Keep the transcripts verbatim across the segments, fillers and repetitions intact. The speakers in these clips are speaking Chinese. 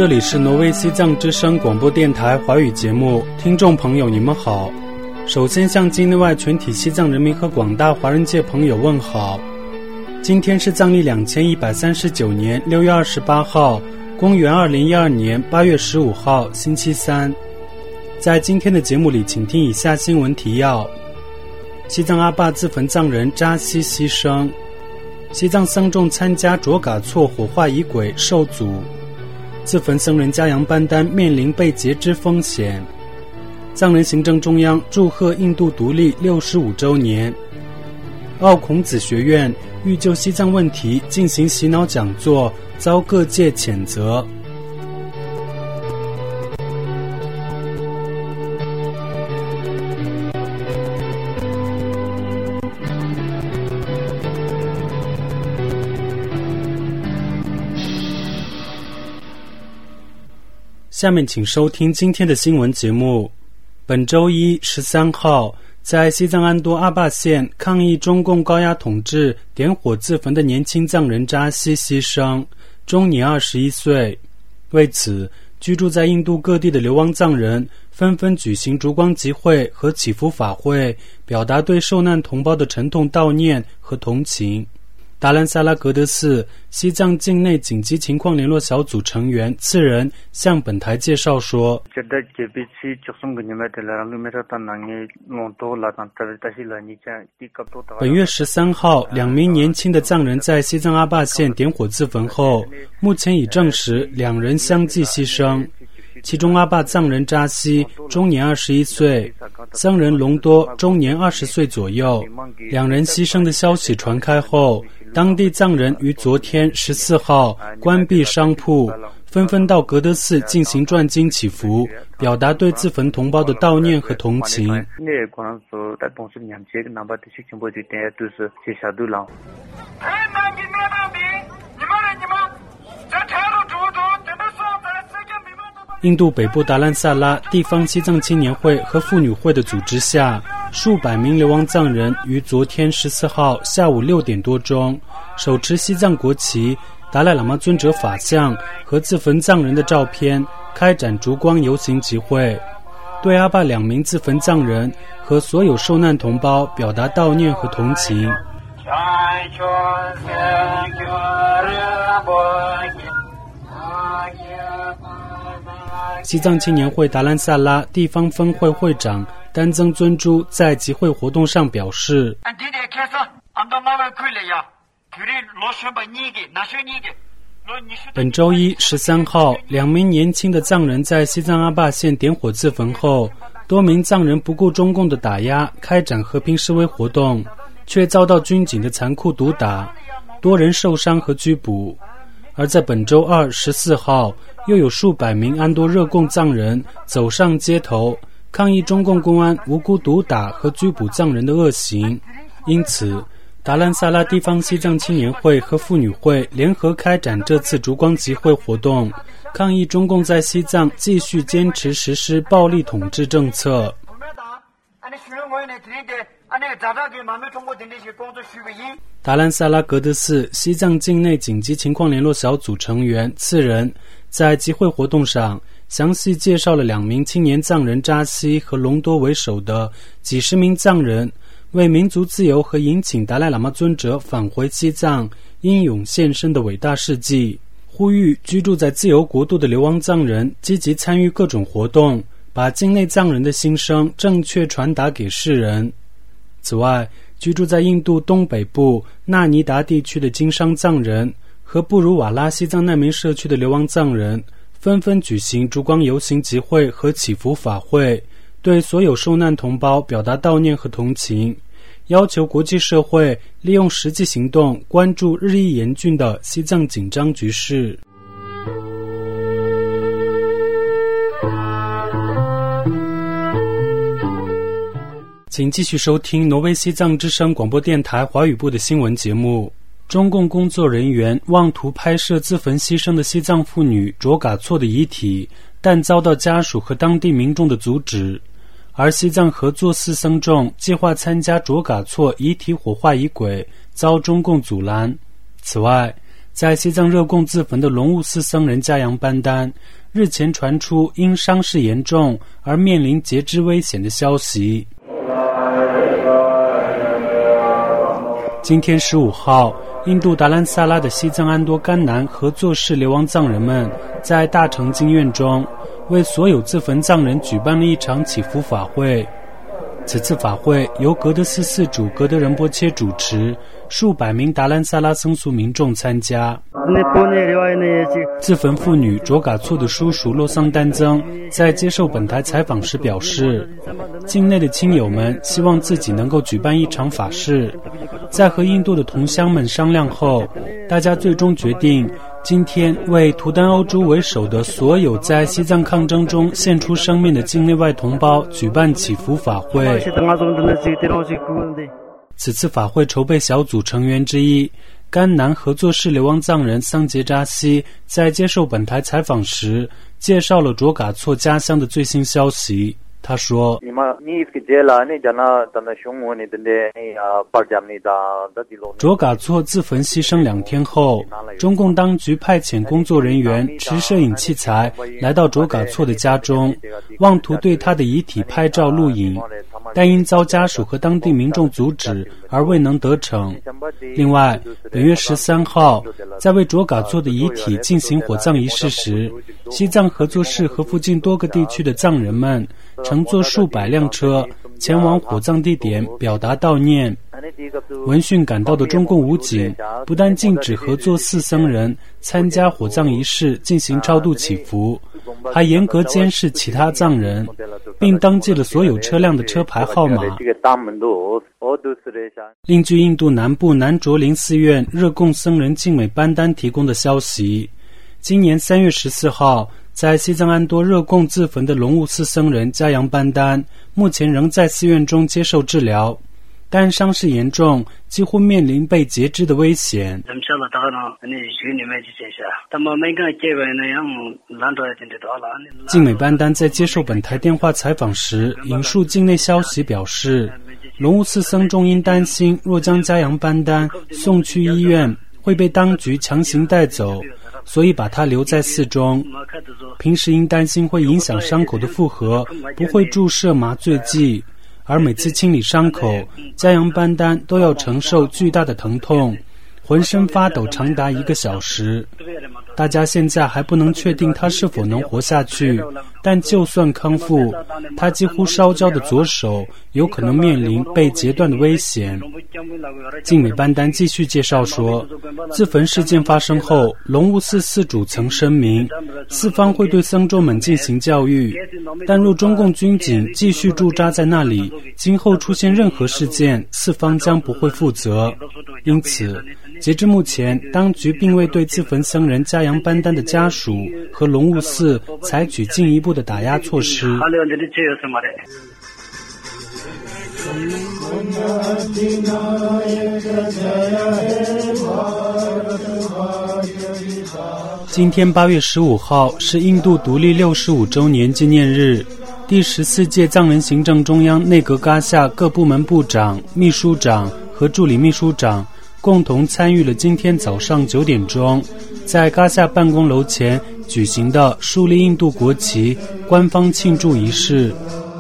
这里是挪威西藏之声广播电台华语节目，听众朋友你们好。首先向境内外全体西藏人民和广大华人界朋友问好。今天是藏历两千一百三十九年六月二十八号，公元二零一二年八月十五号，星期三。在今天的节目里，请听以下新闻提要：西藏阿坝自焚藏人扎西牺牲，西藏僧众参加卓嘎措火化仪轨受阻，自焚僧人嘉阳班丹面临被截肢风险。藏人行政中央祝贺印度独立六十五周年。奥孔子学院欲就西藏问题进行洗脑讲座，遭各界谴责。下面请收听今天的新闻节目。本周一十三号，在西藏安多阿坝县抗议中共高压统治点火自焚的年轻藏人扎西牺牲，终年二十一岁。为此，居住在印度各地的流亡藏人纷纷举行烛光集会和祈福法会，表达对受难同胞的沉痛悼念和同情。达兰萨拉格德寺西藏境内紧急情况联络小组成员次人向本台介绍说，本月十三号，两名年轻的藏人在西藏阿坝县点火自焚后，目前已证实两人相继牺牲。其中阿坝藏人扎西终年二十一岁，僧人隆多终年二十岁左右。两人牺牲的消息传开后，当地藏人于昨天十四号关闭商铺，纷纷到格德寺进行转经祈福，表达对自焚同胞的悼念和同情。印度北部达兰萨拉地方西藏青年会和妇女会的组织下，数百名流亡藏人于昨天十四号下午六点多钟，手持西藏国旗、达赖喇嘛尊者法像和自焚藏人的照片，开展烛光游行集会，对阿坝两名自焚藏人和所有受难同胞表达悼念和同情。西藏青年会达兰萨拉地方分会会长丹增尊珠在集会活动上表示，本周一十三号，两名年轻的藏人在西藏阿坝县点火自焚后，多名藏人不顾中共的打压，开展和平示威活动，却遭到军警的残酷毒打，多人受伤和拘捕。而在本周二十四号，又有数百名安多热贡藏人走上街头，抗议中共公安无辜毒打和拘捕藏人的恶行。因此，达兰萨拉地方西藏青年会和妇女会联合开展这次烛光集会活动，抗议中共在西藏继续坚持实施暴力统治政策。达兰萨拉格德寺西藏境内紧急情况联络小组成员次人在集会活动上详细介绍了两名青年藏人扎西和隆多为首的几十名藏人为民族自由和迎请达赖喇嘛尊者返回西藏英勇献身的伟大事迹，呼吁居住在自由国度的流亡藏人积极参与各种活动，把境内藏人的心声正确传达给世人。此外，居住在印度东北部纳尼达地区的经商藏人和布鲁瓦拉西藏难民社区的流亡藏人纷纷举行烛光游行集会和祈福法会，对所有受难同胞表达悼念和同情，要求国际社会利用实际行动关注日益严峻的西藏紧张局势。请继续收听挪威西藏之声广播电台华语部的新闻节目。中共工作人员妄图拍摄自焚牺牲的西藏妇女卓嘎措的遗体，但遭到家属和当地民众的阻止。而西藏合作寺僧众计划参加卓嘎措遗体火化仪轨，遭中共阻拦。此外， 在西藏热贡自焚的隆悟寺僧人嘉阳班丹日前传出因伤势严重而面临截肢危险的消息。今天十五号，印度达兰萨拉的西藏安多甘南合作市流亡藏人们在大成经院中为所有自焚藏人举办了一场祈福法会。此次法会由格德寺寺主格德仁波切主持，数百名达兰萨拉僧俗民众参加。自焚妇女卓嘎措的叔叔洛桑丹增在接受本台采访时表示，境内的亲友们希望自己能够举办一场法事，在和印度的同乡们商量后，大家最终决定今天为图丹欧洲为首的所有在西藏抗争中献出生命的境内外同胞举办祈福法会。此次法会筹备小组成员之一甘南合作市流亡藏人桑杰扎西在接受本台采访时介绍了卓嘎措家乡的最新消息。他说，卓嘎措自焚牺牲两天后，中共当局派遣工作人员持摄影器材来到卓嘎措的家中，妄图对他的遗体拍照录影，但因遭家属和当地民众阻止而未能得逞。另外，本月十三号，在为卓嘎措的遗体进行火葬仪式时，西藏合作市和附近多个地区的藏人们乘坐数百辆车前往火葬地点表达悼念。闻讯赶到的中共武警不但禁止合作寺僧人参加火葬仪式进行超度祈福，还严格监视其他藏人，并当记了所有车辆的车牌号码。另据印度南部南卓林寺院热贡僧人净美班丹提供的消息，今年三月十四号，在西藏安多热贡自焚的隆悟寺僧人嘉阳班丹目前仍在寺院中接受治疗，但伤势严重，几乎面临被截肢的危险。净美班丹在接受本台电话采访时引述境内消息表示，隆悟寺僧众因担心若将嘉阳班丹送去医院会被当局强行带走，所以把他留在寺中。平时因担心会影响伤口的复合，不会注射麻醉剂，而每次清理伤口，嘉阳班丹都要承受巨大的疼痛，浑身发抖长达一个小时。大家现在还不能确定他是否能活下去，但就算康复，他几乎烧焦的左手有可能面临被截断的危险。净美班丹继续介绍说，自焚事件发生后，隆悟寺寺主曾声明，寺方会对僧众们进行教育，但若中共军警继续驻扎在那里，今后出现任何事件，寺方将不会负责。因此，截至目前，当局并未对自焚僧人嘉阳班丹的家属和隆悟寺采取进一步的打压措施。今天八月十五号是印度独立六十五周年纪念日，第十四届藏人行政中央内阁嘎夏各部门部长、秘书长和助理秘书长共同参与了今天早上九点钟在嘎夏办公楼前举行的树立印度国旗官方庆祝仪式。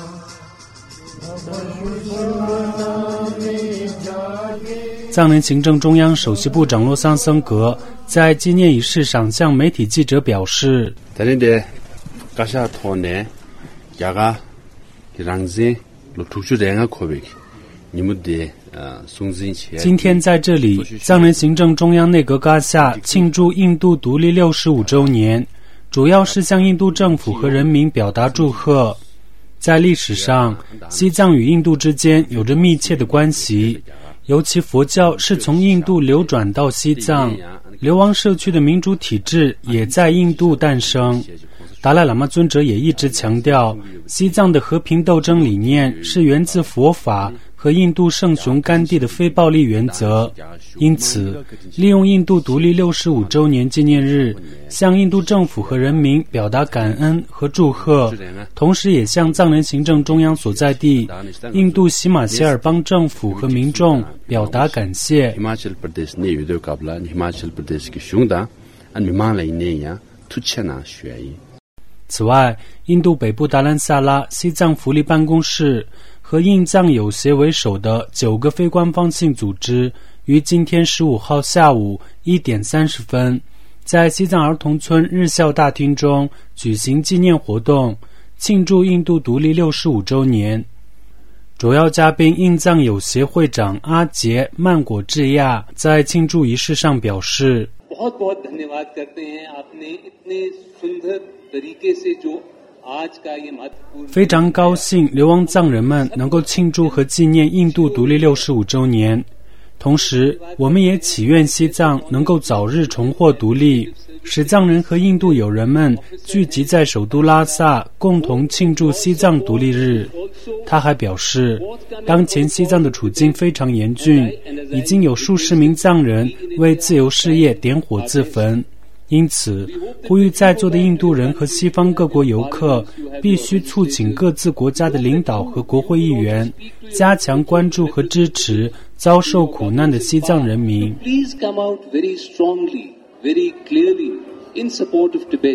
藏人行政中央首席部长洛桑僧格在纪念仪式上向媒体记者表示，今天在这里，藏人行政中央内阁嘎夏庆祝印度独立六十五周年，主要是向印度政府和人民表达祝贺。在历史上，西藏与印度之间有着密切的关系，尤其佛教是从印度流转到西藏，流亡社区的民主体制也在印度诞生。达赖喇嘛尊者也一直强调，西藏的和平斗争理念是源自佛法和印度圣雄甘地的非暴力原则。因此，利用印度独立六十五周年纪念日，向印度政府和人民表达感恩和祝贺，同时也向藏人行政中央所在地印度喜马歇尔邦政府和民众表达感谢。此外，印度北部达兰萨拉西藏福利办公室和印藏友协为首的九个非官方性组织于今天十五号下午一点三十分，在西藏儿童村日校大厅中举行纪念活动，庆祝印度独立六十五周年。主要嘉宾印藏友协会长阿杰曼果智亚在庆祝仪式上表示，非常高兴流亡藏人们能够庆祝和纪念印度独立六十五周年，同时我们也祈愿西藏能够早日重获独立，使藏人和印度友人们聚集在首都拉萨，共同庆祝西藏独立日。他还表示，当前西藏的处境非常严峻，已经有数十名藏人为自由事业点火自焚。因此，呼吁在座的印度人和西方各国游客必须促请各自国家的领导和国会议员加强关注和支持遭受苦难的西藏人民。 Please come out very strongly, very clearly in support of Tibet.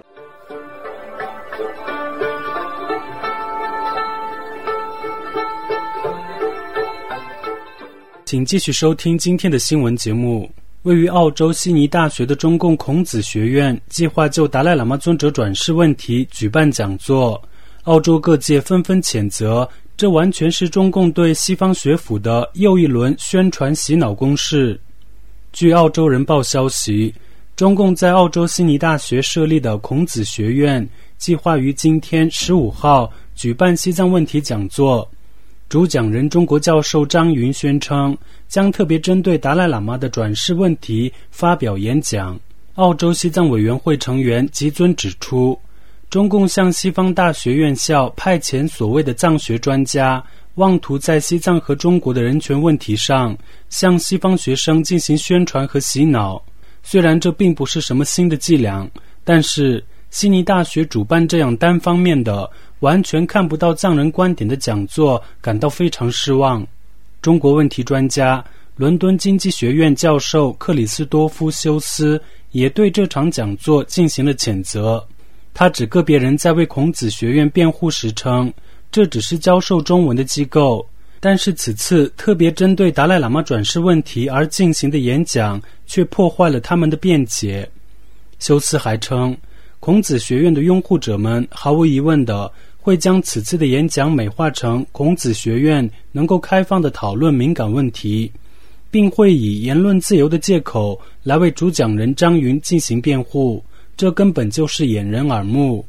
请继续收听今天的新闻节目。位于澳洲悉尼大学的中共孔子学院计划就达赖喇嘛尊者转世问题举办讲座，澳洲各界纷纷谴责，这完全是中共对西方学府的又一轮宣传洗脑攻势。据澳洲人报消息，中共在澳洲悉尼大学设立的孔子学院计划于今天十五号举办西藏问题讲座。主讲人中国教授张云宣称，将特别针对达赖喇嘛的转世问题发表演讲。澳洲西藏委员会成员吉尊指出，中共向西方大学院校派遣所谓的藏学专家，妄图在西藏和中国的人权问题上向西方学生进行宣传和洗脑。虽然这并不是什么新的伎俩，但是悉尼大学主办这样单方面的完全看不到藏人观点的讲座感到非常失望。中国问题专家伦敦经济学院教授克里斯多夫休斯也对这场讲座进行了谴责。他指个别人在为孔子学院辩护时称，这只是教授中文的机构，但是此次特别针对达赖喇嘛转世问题而进行的演讲却破坏了他们的辩解。休斯还称，孔子学院的拥护者们毫无疑问的会将此次的演讲美化成孔子学院能够开放的讨论敏感问题，并会以言论自由的借口来为主讲人张云进行辩护，这根本就是掩人耳目。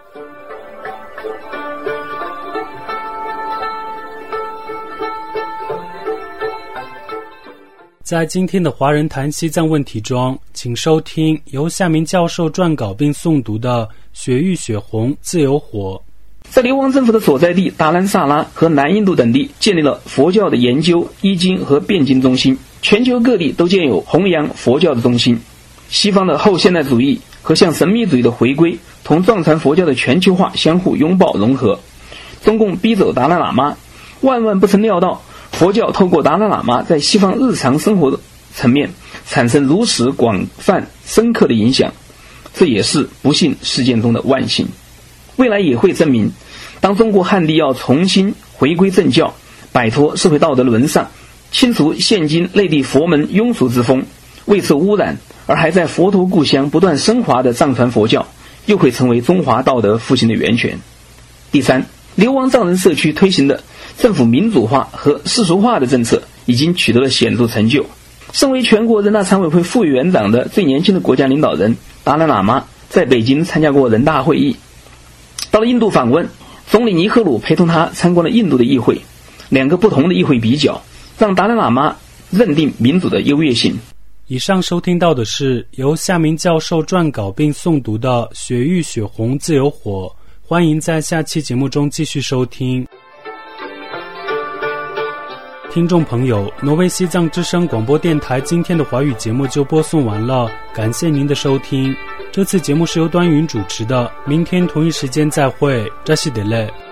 在今天的华人谈西藏问题中，请收听由夏明教授撰稿并诵读的《雪域血红自由火》。 在流亡政府的所在地达兰萨拉和南印度等地建立了佛教的研究、译经和辩经中心，全球各地都建有弘扬佛教的中心。西方的后现代主义和向神秘主义的回归同藏传佛教的全球化相互拥抱融合。中共逼走达赖喇嘛，万万不曾料到佛教透过达赖喇嘛在西方日常生活的层面产生如此广泛深刻的影响，这也是不幸事件中的万幸。未来也会证明，当中国汉地要重新回归正教，摆脱社会道德沦丧，清除现今内地佛门庸俗之风，未受污染而还在佛陀故乡不断升华的藏传佛教，又会成为中华道德复兴的源泉。第三，流亡藏人社区推行的政府民主化和世俗化的政策已经取得了显著成就。身为全国人大常委会副委员长的最年轻的国家领导人达赖喇嘛在北京参加过人大会议，到了印度访问，总理尼赫鲁陪同他参观了印度的议会，两个不同的议会比较，让达赖喇嘛认定民主的优越性。 以上收听到的是由夏明教授撰稿并诵读的《雪域血红自由火》，欢迎在下期节目中继续收听。 听众朋友，挪威西藏之声广播电台今天的华语节目就播送完了，感谢您的收听。这次节目是由端云主持的，明天同一时间再会，扎西德勒。